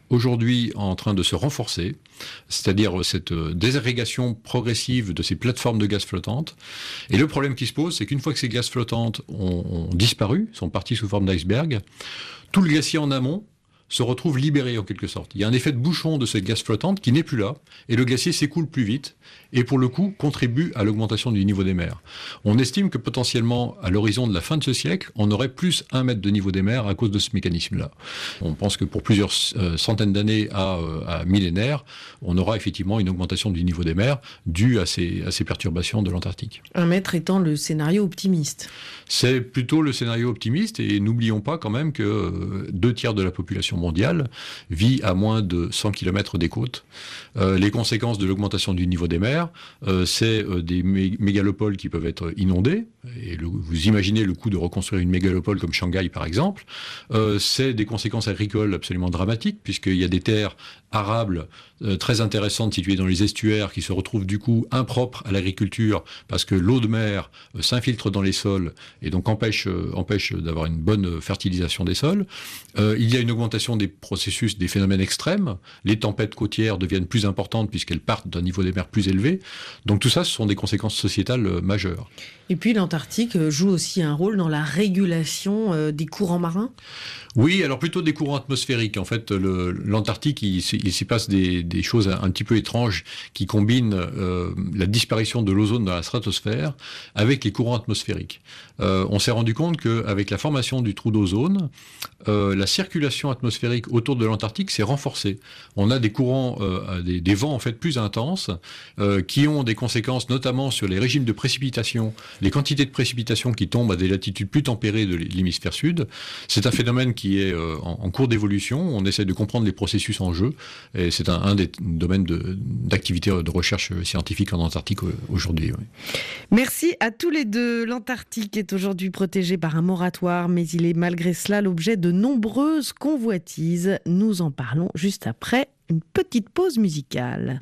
aujourd'hui en train de se renforcer, c'est-à-dire cette désagrégation progressive de ces plateformes de gaz flottantes. Et le problème qui se pose, c'est qu'une fois que ces gaz flottantes ont, ont disparu, sont partis sous forme d'iceberg, tout le glacier en amont se retrouve libéré en quelque sorte. Il y a un effet de bouchon de cette gaz flottante qui n'est plus là, et le glacier s'écoule plus vite, et pour le coup contribue à l'augmentation du niveau des mers. On estime que potentiellement, à l'horizon de la fin de ce siècle, on aurait plus un mètre de niveau des mers à cause de ce mécanisme-là. On pense que pour plusieurs euh, centaines d'années à, euh, à millénaires, on aura effectivement une augmentation du niveau des mers due à ces, à ces perturbations de l'Antarctique. Un mètre étant le scénario optimiste. C'est plutôt le scénario optimiste, et n'oublions pas quand même que euh, deux tiers de la population mondiale vit à moins de cent kilomètres des côtes. Euh, les conséquences de l'augmentation du niveau des mers, euh, c'est euh, des mé- mégalopoles qui peuvent être inondées, et le, vous imaginez le coût de reconstruire une mégalopole comme Shanghai par exemple. Euh, c'est des conséquences agricoles absolument dramatiques, puisqu'il y a des terres arables euh, très intéressantes situées dans les estuaires qui se retrouvent du coup impropres à l'agriculture, parce que l'eau de mer euh, s'infiltre dans les sols et donc empêche, euh, empêche d'avoir une bonne fertilisation des sols. Euh, il y a une augmentation des processus, des phénomènes extrêmes. Les tempêtes côtières deviennent plus importantes puisqu'elles partent d'un niveau des mers plus élevé. Donc tout ça, ce sont des conséquences sociétales euh, majeures. Et puis l'Antarctique joue aussi un rôle dans la régulation euh, des courants marins ? Oui, alors plutôt des courants atmosphériques. En fait, le, l'Antarctique, il, il s'y passe des, des choses un petit peu étranges qui combinent euh, la disparition de l'ozone dans la stratosphère avec les courants atmosphériques. Euh, on s'est rendu compte qu'avec la formation du trou d'ozone, euh, la circulation atmosphérique autour de l'Antarctique s'est renforcée. On a des courants, euh, des, des vents en fait plus intenses euh, qui ont des conséquences notamment sur les régimes de précipitation, les quantités de précipitations qui tombent à des latitudes plus tempérées de l'hémisphère sud. C'est un phénomène qui est euh, en, en cours d'évolution. On essaie de comprendre les processus en jeu, et c'est un, un des domaines de, d'activité de recherche scientifique en Antarctique aujourd'hui. Oui. Merci à tous les deux. L'Antarctique est aujourd'hui protégé par un moratoire, mais il est malgré cela l'objet de nombreuses convoitises. Nous en parlons juste après une petite pause musicale.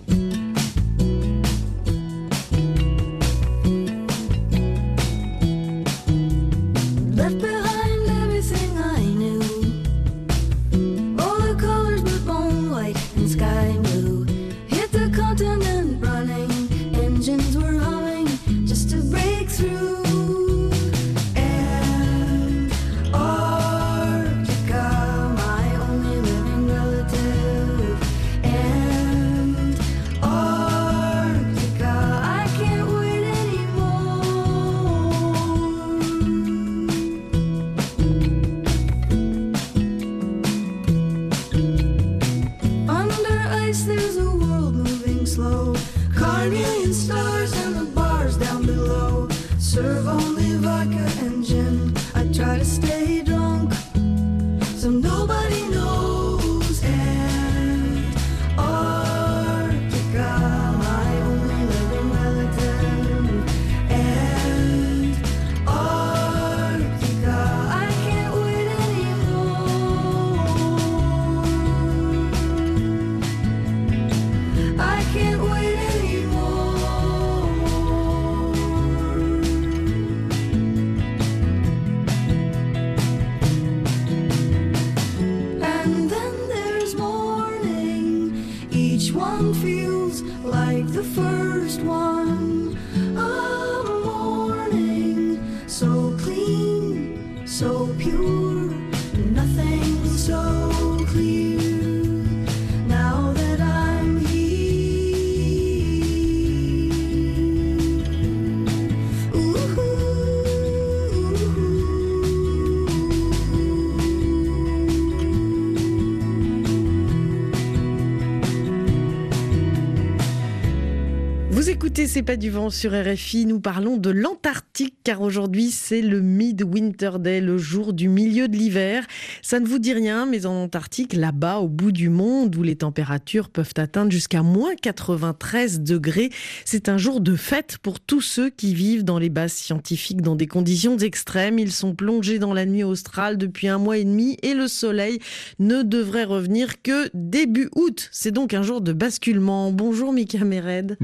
Écoutez, c'est pas du vent sur R F I. Nous parlons de l'Antarctique car aujourd'hui c'est le Midwinter Day, le jour du milieu de l'hiver. Ça ne vous dit rien, mais en Antarctique, là-bas, au bout du monde, où les températures peuvent atteindre jusqu'à moins quatre-vingt-treize degrés, c'est un jour de fête pour tous ceux qui vivent dans les bases scientifiques dans des conditions extrêmes. Ils sont plongés dans la nuit australe depuis un mois et demi et le soleil ne devrait revenir que début août. C'est donc un jour de basculement. Bonjour Mika Mered. Bonjour.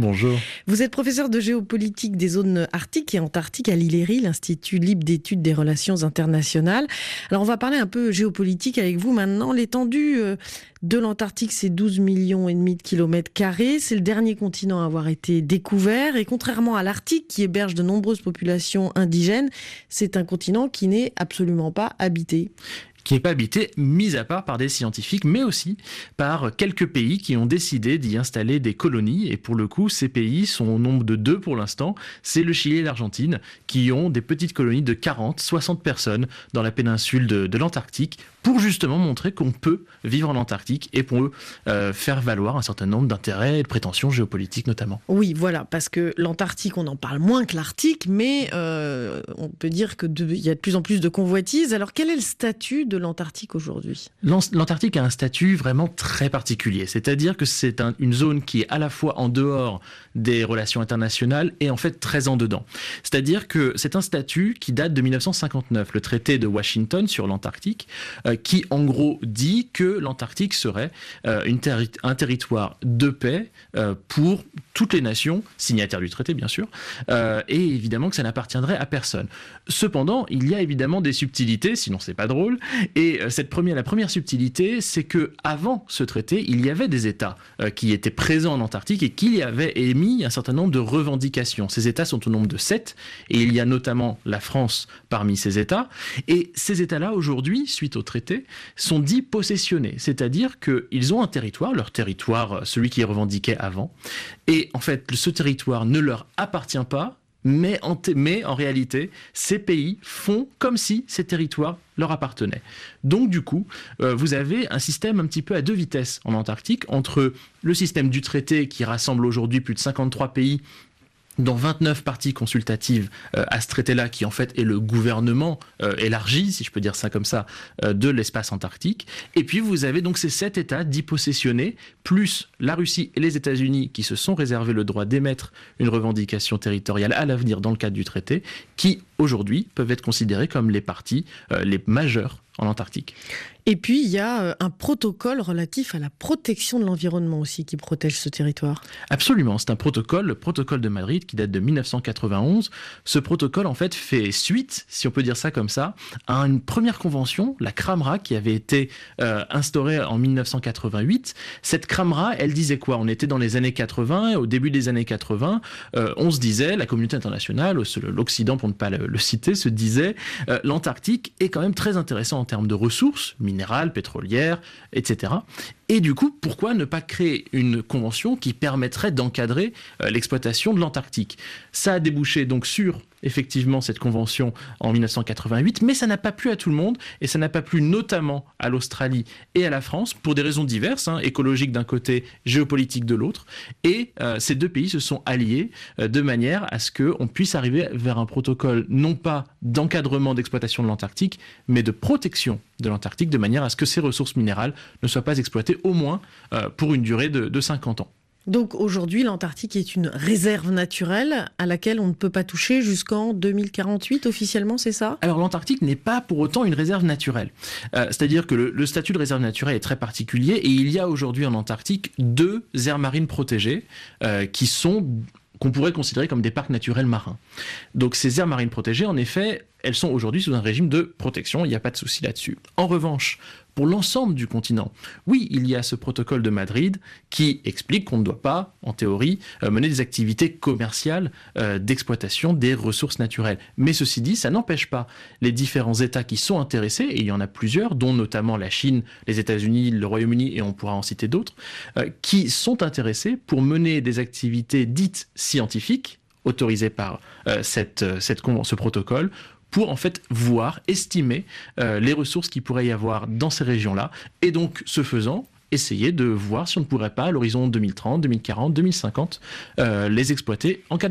Vous êtes professeur de géopolitique des zones arctiques et antarctiques à l'I L E R I, l'Institut libre d'études des relations internationales. Alors on va parler un peu géopolitique avec vous maintenant. L'étendue de l'Antarctique, c'est douze millions et demi de kilomètres carrés. C'est le dernier continent à avoir été découvert. Et contrairement à l'Arctique, qui héberge de nombreuses populations indigènes, c'est un continent qui n'est absolument pas habité. Qui n'est pas habité, mis à part par des scientifiques, mais aussi par quelques pays qui ont décidé d'y installer des colonies. Et pour le coup, ces pays sont au nombre de deux pour l'instant. C'est le Chili et l'Argentine, qui ont des petites colonies de quarante, soixante personnes dans la péninsule de, de l'Antarctique, pour justement montrer qu'on peut vivre en Antarctique et pour euh, faire valoir un certain nombre d'intérêts et de prétentions géopolitiques notamment. Oui, voilà, parce que l'Antarctique, on en parle moins que l'Arctique, mais euh, on peut dire qu'il y a de plus en plus de convoitises. Alors quel est le statut de l'Antarctique aujourd'hui ? L'Antarctique a un statut vraiment très particulier, c'est-à-dire que c'est un, une zone qui est à la fois en dehors des relations internationales et en fait très en dedans. C'est-à-dire que c'est un statut qui date de dix-neuf cent cinquante-neuf, le traité de Washington sur l'Antarctique, euh, qui en gros dit que l'Antarctique serait euh, une terri- un territoire de paix euh, pour toutes les nations signataires du traité bien sûr, euh, et évidemment que ça n'appartiendrait à personne. Cependant, il y a évidemment des subtilités, sinon c'est pas drôle, et euh, cette première, la première subtilité, c'est que avant ce traité, il y avait des États euh, qui étaient présents en Antarctique et qui avaient émis un certain nombre de revendications. Ces États sont au nombre de sept, et il y a notamment la France parmi ces États, et ces États-là aujourd'hui, suite au traité, sont dits possessionnés, c'est-à-dire qu'ils ont un territoire, leur territoire, celui qui est revendiqué avant, et en fait ce territoire ne leur appartient pas, mais en, t- mais en réalité ces pays font comme si ces territoires leur appartenaient. Donc du coup, euh, vous avez un système un petit peu à deux vitesses en Antarctique, entre le système du traité qui rassemble aujourd'hui plus de cinquante-trois pays, dont vingt-neuf parties consultatives euh, à ce traité-là, qui en fait est le gouvernement euh, élargi, si je peux dire ça comme ça, euh, de l'espace antarctique. Et puis vous avez donc ces sept États dits possessionnés, plus la Russie et les États-Unis qui se sont réservés le droit d'émettre une revendication territoriale à l'avenir dans le cadre du traité, qui aujourd'hui peuvent être considérés comme les parties euh, les majeures en Antarctique. Et puis, il y a un protocole relatif à la protection de l'environnement aussi qui protège ce territoire. Absolument, c'est un protocole, le protocole de Madrid qui date de dix-neuf cent quatre-vingt-onze. Ce protocole, en fait, fait suite, si on peut dire ça comme ça, à une première convention, la CRAMRA, qui avait été euh, instaurée en dix-neuf cent quatre-vingt-huit. Cette CRAMRA, elle disait quoi ? On était dans les années quatre-vingts, et au début des années quatre-vingts, euh, on se disait, la communauté internationale, l'Occident pour ne pas le, le citer, se disait, euh, l'Antarctique est quand même très intéressant en termes de ressources, minérales, pétrolières, et cetera. Et du coup, pourquoi ne pas créer une convention qui permettrait d'encadrer euh, l'exploitation de l'Antarctique ? Ça a débouché donc sur, effectivement, cette convention en dix-neuf cent quatre-vingt-huit, mais ça n'a pas plu à tout le monde, et ça n'a pas plu notamment à l'Australie et à la France, pour des raisons diverses, hein, écologiques d'un côté, géopolitiques de l'autre, et euh, ces deux pays se sont alliés euh, de manière à ce qu'on puisse arriver vers un protocole, non pas d'encadrement d'exploitation de l'Antarctique, mais de protection de l'Antarctique, de manière à ce que ces ressources minérales ne soient pas exploitées au moins euh, pour une durée de, de cinquante ans. Donc aujourd'hui, l'Antarctique est une réserve naturelle à laquelle on ne peut pas toucher jusqu'en deux mille quarante-huit officiellement, c'est ça ? Alors l'Antarctique n'est pas pour autant une réserve naturelle. Euh, c'est-à-dire que le, le statut de réserve naturelle est très particulier et il y a aujourd'hui en Antarctique deux aires marines protégées euh, qui sont... qu'on pourrait considérer comme des parcs naturels marins. Donc ces aires marines protégées, en effet, elles sont aujourd'hui sous un régime de protection, il n'y a pas de souci là-dessus. En revanche, pour l'ensemble du continent, oui, il y a ce protocole de Madrid qui explique qu'on ne doit pas, en théorie, euh, mener des activités commerciales euh, d'exploitation des ressources naturelles. Mais ceci dit, ça n'empêche pas les différents États qui sont intéressés, et il y en a plusieurs, dont notamment la Chine, les États-Unis, le Royaume-Uni, et on pourra en citer d'autres, euh, qui sont intéressés pour mener des activités dites scientifiques, autorisées par euh, cette, cette, ce protocole, pour en fait voir, estimer euh, les ressources qu'il pourrait y avoir dans ces régions-là, et donc, ce faisant, essayer de voir si on ne pourrait pas, à l'horizon deux mille trente, deux mille quarante, deux mille cinquante, euh, les exploiter en cas de besoin.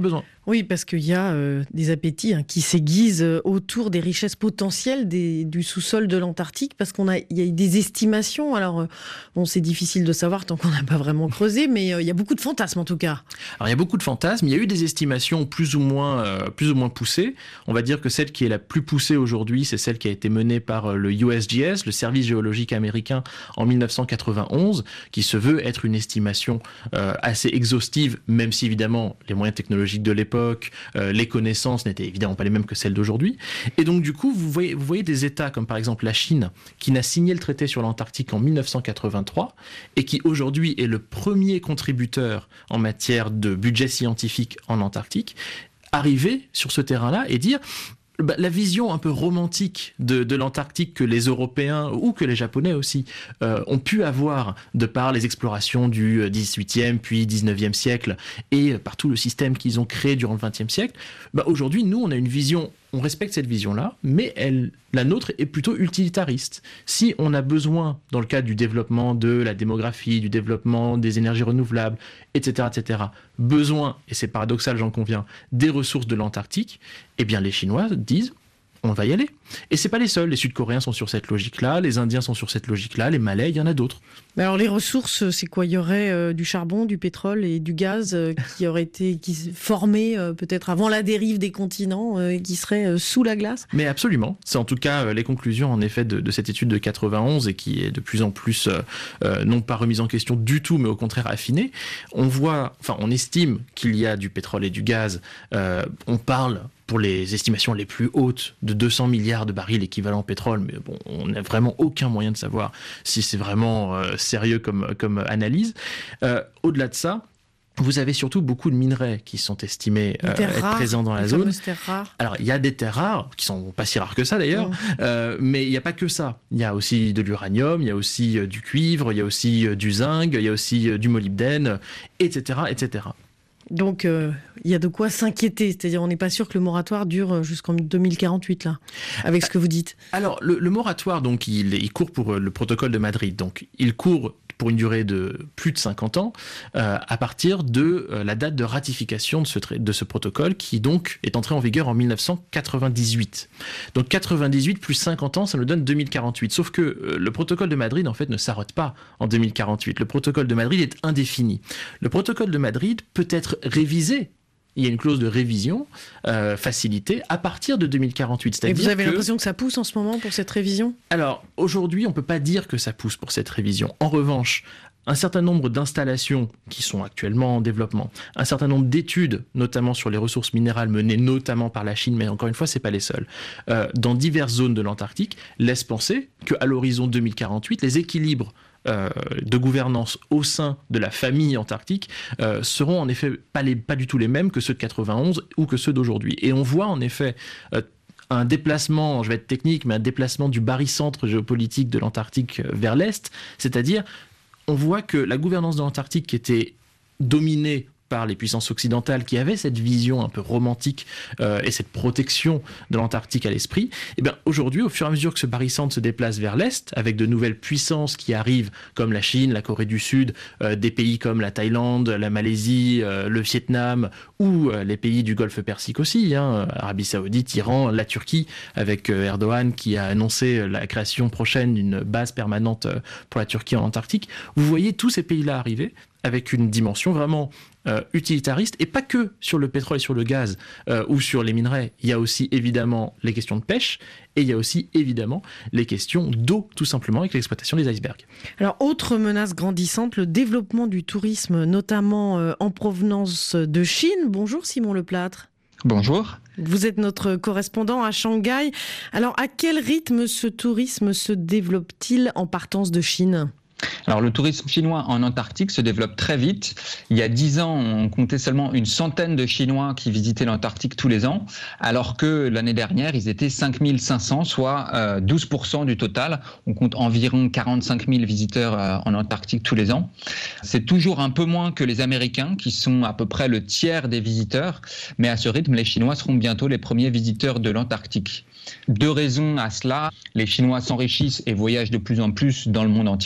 Oui, parce qu'il y a euh, des appétits hein, qui s'aiguisent autour des richesses potentielles des, du sous-sol de l'Antarctique, parce qu'on a, il y a des estimations. Alors, euh, bon, c'est difficile de savoir tant qu'on n'a pas vraiment creusé, mais euh, il y a beaucoup de fantasmes en tout cas. Alors, il y a beaucoup de fantasmes. Il y a eu des estimations plus ou moins, euh, plus ou moins poussées. On va dire que celle qui est la plus poussée aujourd'hui, c'est celle qui a été menée par euh, le U S G S, le Service géologique américain, en mille neuf cent quatre-vingt-onze, qui se veut être une estimation euh, assez exhaustive, même si évidemment les moyens technologiques de l'époque, Euh, les connaissances n'étaient évidemment pas les mêmes que celles d'aujourd'hui. Et donc, du coup, vous voyez, vous voyez des États comme par exemple la Chine, qui n'a signé le traité sur l'Antarctique en mille neuf cent quatre-vingt-trois et qui aujourd'hui est le premier contributeur en matière de budget scientifique en Antarctique, arriver sur ce terrain-là et dire... Bah, la vision un peu romantique de, de l'Antarctique que les Européens ou que les Japonais aussi euh, ont pu avoir de par les explorations du dix-huitième puis dix-neuvième siècle et par tout le système qu'ils ont créé durant le vingtième siècle, bah, aujourd'hui, nous, on a une vision, on respecte cette vision-là, mais elle, la nôtre est plutôt utilitariste. Si on a besoin, dans le cadre du développement de la démographie, du développement des énergies renouvelables, et cetera, et cetera, besoin, et c'est paradoxal, j'en conviens, des ressources de l'Antarctique, eh bien les Chinois disent on va y aller. Et c'est pas les seuls, les Sud-Coréens sont sur cette logique-là, les Indiens sont sur cette logique-là, les Malais, il y en a d'autres. Mais alors les ressources, c'est quoi ? Il y aurait euh, du charbon, du pétrole et du gaz euh, qui auraient été qui formés euh, peut-être avant la dérive des continents, euh, qui seraient euh, sous la glace ? Mais absolument, c'est en tout cas euh, les conclusions en effet de, de cette étude de quatre-vingt-onze et qui est de plus en plus euh, euh, non pas remise en question du tout, mais au contraire affinée. On voit, enfin on estime qu'il y a du pétrole et du gaz, euh, on parle pour les estimations les plus hautes, de deux cents milliards de barils équivalent pétrole, mais bon, on n'a vraiment aucun moyen de savoir si c'est vraiment euh, sérieux comme, comme analyse. Euh, au-delà de ça, vous avez surtout beaucoup de minerais qui sont estimés euh, être rares, présents dans la zone. Terres rares. Alors, il y a des terres rares, qui sont pas si rares que ça d'ailleurs, mmh. euh, mais il n'y a pas que ça. Il y a aussi de l'uranium, il y a aussi euh, du cuivre, il y a aussi euh, du zinc, il y a aussi euh, du molybdène, et cetera, et cetera. Donc, il euh, y a de quoi s'inquiéter. C'est-à-dire, on n'est pas sûr que le moratoire dure jusqu'en deux mille quarante-huit, là, avec ce que vous dites. Alors, le, le moratoire, donc, il, il court pour le protocole de Madrid. Donc, il court pour une durée de plus de cinquante ans, euh, à partir de euh, la date de ratification de ce, tra- de ce protocole, qui donc est entré en vigueur en mille neuf cent quatre-vingt-dix-huit. Donc quatre-vingt-dix-huit plus cinquante ans, ça nous donne deux mille quarante-huit. Sauf que euh, le protocole de Madrid, en fait, ne s'arrête pas en deux mille quarante-huit. Le protocole de Madrid est indéfini. Le protocole de Madrid peut être révisé. Il y a une clause de révision euh, facilitée à partir de deux mille quarante-huit. C'est-à-dire Et vous avez que... l'impression que ça pousse en ce moment pour cette révision ? Alors, aujourd'hui, on ne peut pas dire que ça pousse pour cette révision. En revanche, un certain nombre d'installations qui sont actuellement en développement, un certain nombre d'études, notamment sur les ressources minérales menées notamment par la Chine, mais encore une fois, ce n'est pas les seuls, euh, dans diverses zones de l'Antarctique, laissent penser qu'à l'horizon deux mille quarante-huit, les équilibres Euh, de gouvernance au sein de la famille antarctique euh, seront en effet pas, les, pas du tout les mêmes que ceux de quatre-vingt-onze ou que ceux d'aujourd'hui. Et on voit en effet euh, un déplacement, je vais être technique, mais un déplacement du barycentre géopolitique de l'Antarctique vers l'Est, c'est-à-dire on voit que la gouvernance de l'Antarctique qui était dominée par les puissances occidentales qui avaient cette vision un peu romantique euh, et cette protection de l'Antarctique à l'esprit, et bien aujourd'hui, au fur et à mesure que ce barycentre se déplace vers l'Est, avec de nouvelles puissances qui arrivent, comme la Chine, la Corée du Sud, euh, des pays comme la Thaïlande, la Malaisie, euh, le Vietnam, ou euh, les pays du Golfe Persique aussi, hein, Arabie Saoudite, Iran, la Turquie, avec euh, Erdogan qui a annoncé la création prochaine d'une base permanente euh, pour la Turquie en Antarctique. Vous voyez tous ces pays-là arriver avec une dimension vraiment euh, utilitariste, et pas que sur le pétrole et sur le gaz euh, ou sur les minerais. Il y a aussi évidemment les questions de pêche, et il y a aussi évidemment les questions d'eau, tout simplement, avec l'exploitation des icebergs. Alors, autre menace grandissante, le développement du tourisme, notamment euh, en provenance de Chine. Bonjour Simon Leplâtre. Bonjour. Vous êtes notre correspondant à Shanghai. Alors, à quel rythme ce tourisme se développe-t-il en partance de Chine ? Alors, le tourisme chinois en Antarctique se développe très vite. Il y a dix ans, on comptait seulement une centaine de Chinois qui visitaient l'Antarctique tous les ans, alors que l'année dernière, ils étaient cinq mille cinq cents, soit euh, douze pour cent du total. On compte environ quarante-cinq mille visiteurs euh, en Antarctique tous les ans. C'est toujours un peu moins que les Américains, qui sont à peu près le tiers des visiteurs, mais à ce rythme, les Chinois seront bientôt les premiers visiteurs de l'Antarctique. Deux raisons à cela. Les Chinois s'enrichissent et voyagent de plus en plus dans le monde entier.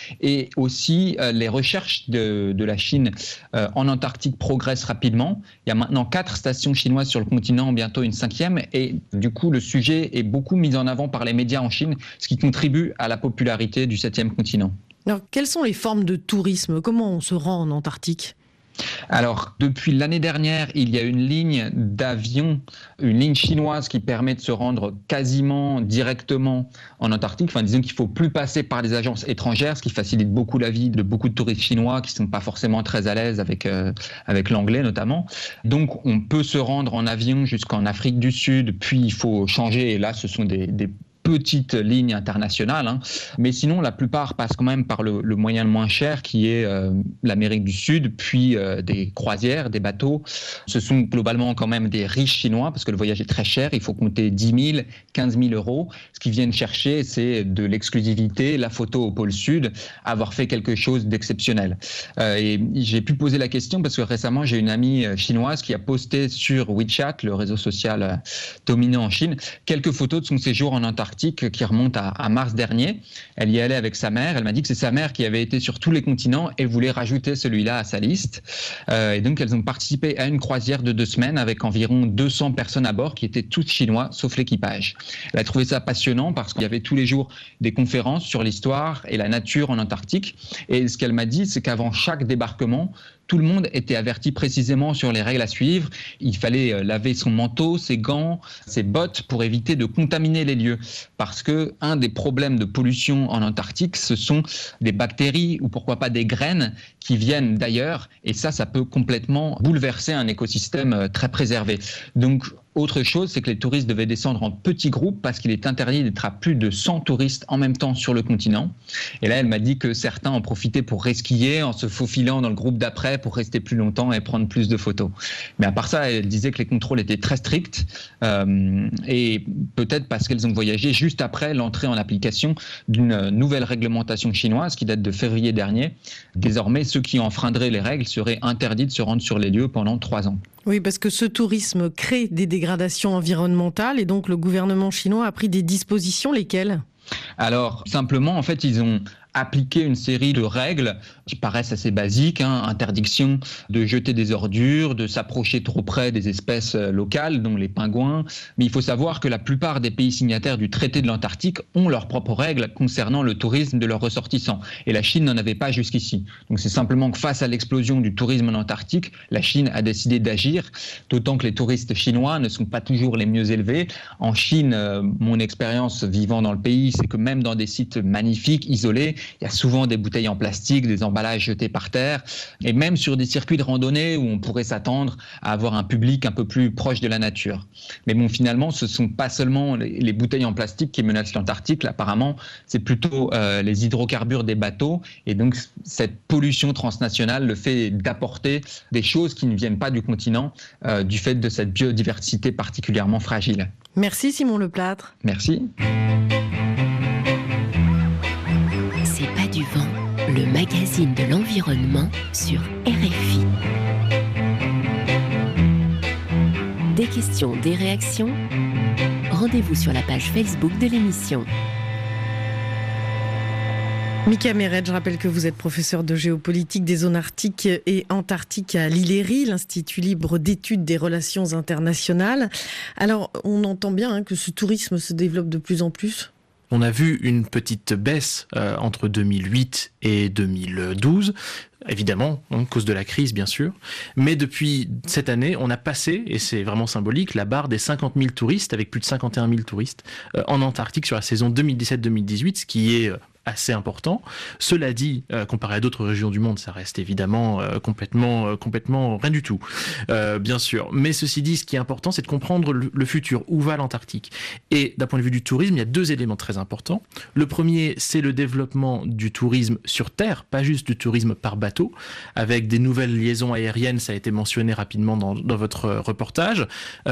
Et aussi, euh, les recherches de, de la Chine euh, en Antarctique progressent rapidement. Il y a maintenant quatre stations chinoises sur le continent, bientôt une cinquième. Et du coup, le sujet est beaucoup mis en avant par les médias en Chine, ce qui contribue à la popularité du septième continent. Alors, quelles sont les formes de tourisme ? Comment on se rend en Antarctique ? Alors, depuis l'année dernière, il y a une ligne d'avion, une ligne chinoise qui permet de se rendre quasiment directement en Antarctique. Enfin, disons qu'il ne faut plus passer par des agences étrangères, ce qui facilite beaucoup la vie de beaucoup de touristes chinois qui ne sont pas forcément très à l'aise avec, euh, avec l'anglais notamment. Donc, on peut se rendre en avion jusqu'en Afrique du Sud, puis il faut changer. Et là, ce sont des, des petite ligne internationale, hein. Mais sinon la plupart passent quand même par le, le moyen le moins cher qui est euh, l'Amérique du Sud, puis euh, des croisières, des bateaux. Ce sont globalement quand même des riches Chinois parce que le voyage est très cher, il faut compter dix mille, quinze mille euros. Ce qu'ils viennent chercher, c'est de l'exclusivité, la photo au pôle Sud, avoir fait quelque chose d'exceptionnel. Euh, et j'ai pu poser la question parce que récemment j'ai une amie chinoise qui a posté sur WeChat, le réseau social dominant en Chine, quelques photos de son séjour en Antarctique qui remonte à, à mars dernier. Elle y allait avec sa mère. Elle m'a dit que c'est sa mère qui avait été sur tous les continents et voulait rajouter celui-là à sa liste. Euh, et donc, elles ont participé à une croisière de deux semaines avec environ deux cents personnes à bord qui étaient toutes chinois, sauf l'équipage. Elle a trouvé ça passionnant parce qu'il y avait tous les jours des conférences sur l'histoire et la nature en Antarctique. Et ce qu'elle m'a dit, c'est qu'avant chaque débarquement, tout le monde était averti précisément sur les règles à suivre. Il fallait laver son manteau, ses gants, ses bottes pour éviter de contaminer les lieux. Parce que un des problèmes de pollution en Antarctique, ce sont des bactéries ou pourquoi pas des graines qui viennent d'ailleurs. Et ça, ça peut complètement bouleverser un écosystème très préservé. Donc, autre chose, c'est que les touristes devaient descendre en petits groupes parce qu'il est interdit d'être à plus de cent touristes en même temps sur le continent. Et là, elle m'a dit que certains en profitaient pour resquiller en se faufilant dans le groupe d'après pour rester plus longtemps et prendre plus de photos. Mais à part ça, elle disait que les contrôles étaient très stricts euh, et peut-être parce qu'elles ont voyagé juste après l'entrée en application d'une nouvelle réglementation chinoise qui date de février dernier. Désormais, ceux qui enfreindraient les règles seraient interdits de se rendre sur les lieux pendant trois ans. Oui, parce que ce tourisme crée des dégradations environnementales et donc le gouvernement chinois a pris des dispositions, lesquelles ? Alors, simplement, en fait, ils ont appliquer une série de règles qui paraissent assez basiques, hein, interdiction de jeter des ordures, de s'approcher trop près des espèces locales, dont les pingouins. Mais il faut savoir que la plupart des pays signataires du traité de l'Antarctique ont leurs propres règles concernant le tourisme de leurs ressortissants. Et la Chine n'en avait pas jusqu'ici. Donc c'est simplement que face à l'explosion du tourisme en Antarctique, la Chine a décidé d'agir, d'autant que les touristes chinois ne sont pas toujours les mieux élevés. En Chine, euh, mon expérience vivant dans le pays, c'est que même dans des sites magnifiques, isolés, il y a souvent des bouteilles en plastique, des emballages jetés par terre, et même sur des circuits de randonnée où on pourrait s'attendre à avoir un public un peu plus proche de la nature. Mais bon, finalement, ce ne sont pas seulement les, les bouteilles en plastique qui menacent l'Antarctique. Là, apparemment, c'est plutôt euh, les hydrocarbures des bateaux. Et donc, cette pollution transnationale, le fait d'apporter des choses qui ne viennent pas du continent, euh, du fait de cette biodiversité particulièrement fragile. Merci Simon Leplâtre. Merci. C'est pas du vent, le magazine de l'environnement sur R F I. Des questions, des réactions ? Rendez-vous sur la page Facebook de l'émission. Mika Meret, je rappelle que vous êtes professeur de géopolitique des zones arctiques et antarctiques à l'Île Herry, l'Institut libre d'études des relations internationales. Alors, on entend bien hein, que ce tourisme se développe de plus en plus. On a vu une petite baisse euh, entre deux mille huit et deux mille douze, évidemment, à cause de la crise, bien sûr. Mais depuis cette année, on a passé, et c'est vraiment symbolique, la barre des cinquante mille touristes, avec plus de cinquante et un mille touristes, euh, en Antarctique sur la saison deux mille dix-sept deux mille dix-huit, ce qui est... Euh, assez important. Cela dit, euh, comparé à d'autres régions du monde, ça reste évidemment euh, complètement, euh, complètement rien du tout, euh, bien sûr. Mais ceci dit, ce qui est important, c'est de comprendre le, le futur, où va l'Antarctique. Et d'un point de vue du tourisme, il y a deux éléments très importants. Le premier, c'est le développement du tourisme sur terre, pas juste du tourisme par bateau, avec des nouvelles liaisons aériennes, ça a été mentionné rapidement dans, dans votre reportage. Euh,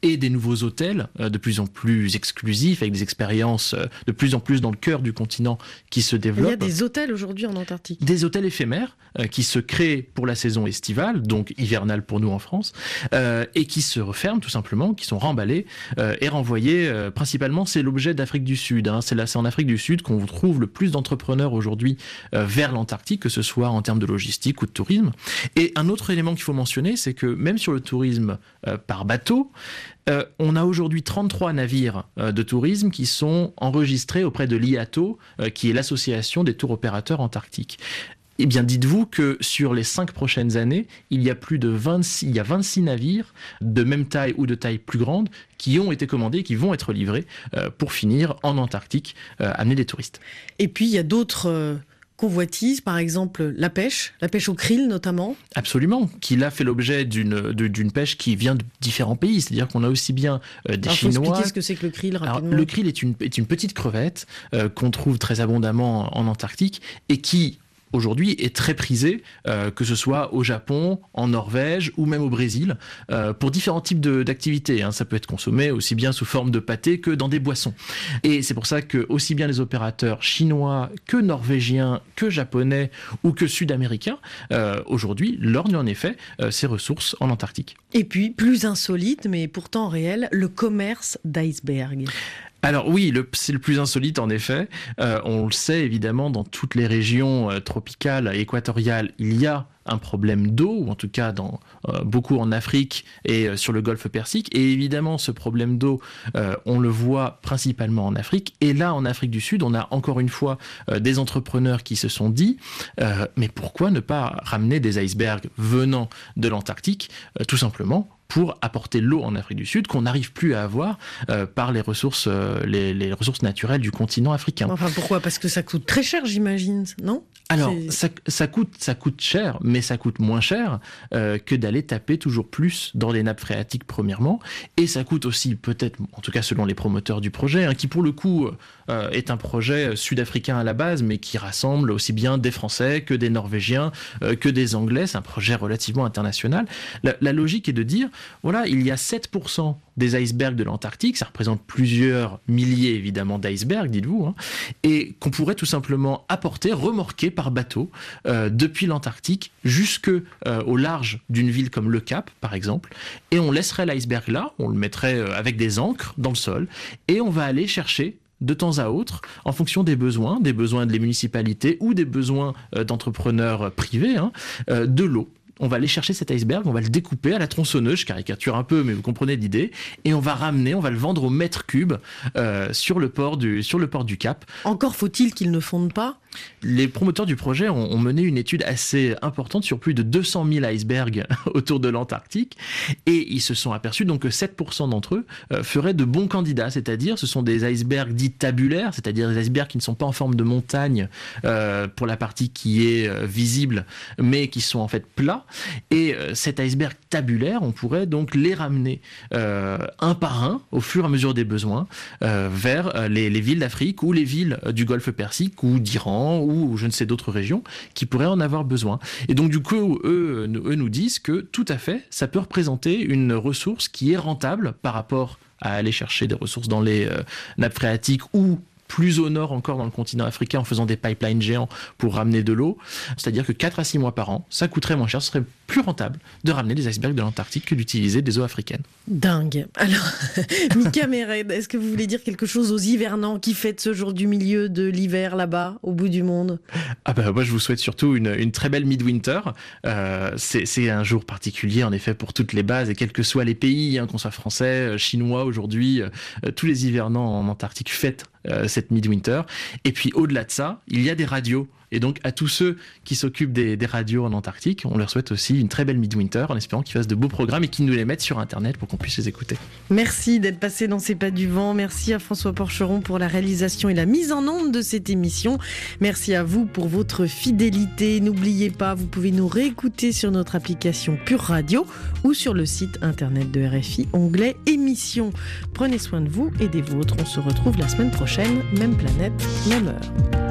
et des nouveaux hôtels euh, de plus en plus exclusifs, avec des expériences euh, de plus en plus dans le cœur du continent qui se développent. Il y a des hôtels aujourd'hui en Antarctique. Des hôtels éphémères euh, qui se créent pour la saison estivale, donc hivernale pour nous en France, euh, et qui se referment tout simplement, qui sont remballés euh, et renvoyés. Euh, principalement, c'est l'objet d'Afrique du Sud. Hein. C'est là, c'est en Afrique du Sud qu'on trouve le plus d'entrepreneurs aujourd'hui euh, vers l'Antarctique, que ce soit en termes de logistique ou de tourisme. Et un autre élément qu'il faut mentionner, c'est que même sur le tourisme euh, par bateau, euh, on a aujourd'hui trente-trois navires euh, de tourisme qui sont enregistrés auprès de l'I A T O, euh, qui est l'association des tours opérateurs antarctiques. Eh bien, dites-vous que sur les cinq prochaines années, il y a plus de vingt-six, il y a vingt-six navires de même taille ou de taille plus grande qui ont été commandés et qui vont être livrés euh, pour finir en Antarctique, euh, amener des touristes. Et puis, il y a d'autres euh, convoitises, par exemple la pêche, la pêche au krill notamment. Absolument, qui là fait l'objet d'une, de, d'une pêche qui vient de différents pays. C'est-à-dire qu'on a aussi bien euh, des Alors, Chinois... Il faut expliquer ce que c'est que le krill rapidement. Alors, le krill est une, est une petite crevette euh, qu'on trouve très abondamment en Antarctique et qui... aujourd'hui est très prisé, euh, que ce soit au Japon, en Norvège ou même au Brésil, euh, pour différents types de, d'activités. Hein. Ça peut être consommé aussi bien sous forme de pâté que dans des boissons. Et c'est pour ça que aussi bien les opérateurs chinois que norvégiens, que japonais ou que sud-américains, euh, aujourd'hui, lorgnent en effet euh, ces ressources en Antarctique. Et puis, plus insolite, mais pourtant réel, le commerce d'icebergs. Alors oui, le, c'est le plus insolite en effet. Euh, on le sait évidemment, dans toutes les régions euh, tropicales et équatoriales, il y a un problème d'eau, ou en tout cas dans, euh, beaucoup en Afrique et euh, sur le golfe Persique. Et évidemment, ce problème d'eau, euh, on le voit principalement en Afrique. Et là, en Afrique du Sud, on a encore une fois euh, des entrepreneurs qui se sont dit euh, mais pourquoi ne pas ramener des icebergs venant de l'Antarctique, euh, tout simplement pour apporter l'eau en Afrique du Sud qu'on n'arrive plus à avoir euh, par les ressources, euh, les, les ressources naturelles du continent africain. Enfin, pourquoi ? Parce que ça coûte très cher, j'imagine, non ? Alors, ça, ça, coûte, ça coûte cher, mais ça coûte moins cher euh, que d'aller taper toujours plus dans les nappes phréatiques, premièrement. Et ça coûte aussi, peut-être, en tout cas selon les promoteurs du projet, hein, qui pour le coup euh, est un projet sud-africain à la base, mais qui rassemble aussi bien des Français que des Norvégiens, euh, que des Anglais. C'est un projet relativement international. La, la logique est de dire, voilà, il y a sept pour cent des icebergs de l'Antarctique, ça représente plusieurs milliers évidemment d'icebergs, dites-vous, hein, et qu'on pourrait tout simplement apporter, remorquer par bateau euh, depuis l'Antarctique jusque euh, au large d'une ville comme Le Cap, par exemple, et on laisserait l'iceberg là, on le mettrait euh, avec des ancres dans le sol, et on va aller chercher de temps à autre, en fonction des besoins, des besoins des municipalités ou des besoins euh, d'entrepreneurs privés, hein, euh, de l'eau. On va aller chercher cet iceberg, on va le découper à la tronçonneuse, je caricature un peu, mais vous comprenez l'idée, et on va ramener, on va le vendre au mètre cube euh, sur le port du, sur le port du Cap. Encore faut-il qu'ils ne fondent pas ? Les promoteurs du projet ont, ont mené une étude assez importante sur plus de deux cent mille icebergs autour de l'Antarctique, et ils se sont aperçus donc que sept pour cent d'entre eux euh, feraient de bons candidats, c'est-à-dire ce sont des icebergs dits tabulaires, c'est-à-dire des icebergs qui ne sont pas en forme de montagne euh, pour la partie qui est euh, visible, mais qui sont en fait plats. Et euh, cet iceberg tabulaire, on pourrait donc les ramener euh, un par un, au fur et à mesure des besoins, euh, vers euh, les, les villes d'Afrique ou les villes euh, du golfe Persique ou d'Iran ou je ne sais d'autres régions qui pourraient en avoir besoin. Et donc du coup, eux, eux nous disent que tout à fait, ça peut représenter une ressource qui est rentable par rapport à aller chercher des ressources dans les euh, nappes phréatiques ou plus au nord encore dans le continent africain en faisant des pipelines géants pour ramener de l'eau. C'est-à-dire que quatre à six mois par an, ça coûterait moins cher, ce serait plus rentable de ramener des icebergs de l'Antarctique que d'utiliser des eaux africaines. Dingue. Alors, Mika Mered, est-ce que vous voulez dire quelque chose aux hivernants qui fêtent ce jour du milieu de l'hiver là-bas, au bout du monde ? Ah bah, moi je vous souhaite surtout une, une très belle midwinter. Euh, c'est, c'est un jour particulier en effet pour toutes les bases et quels que soient les pays, hein, qu'on soit français, chinois aujourd'hui, euh, tous les hivernants en Antarctique fêtent euh, cette midwinter. Et puis au-delà de ça, il y a des radios. Et donc, à tous ceux qui s'occupent des, des radios en Antarctique, on leur souhaite aussi une très belle midwinter en espérant qu'ils fassent de beaux programmes et qu'ils nous les mettent sur Internet pour qu'on puisse les écouter. Merci d'être passé dans C'est pas du vent. Merci à François Porcheron pour la réalisation et la mise en onde de cette émission. Merci à vous pour votre fidélité. N'oubliez pas, vous pouvez nous réécouter sur notre application Pure Radio ou sur le site internet de R F I, onglet émissions. Prenez soin de vous et des vôtres. On se retrouve la semaine prochaine, même planète, même heure.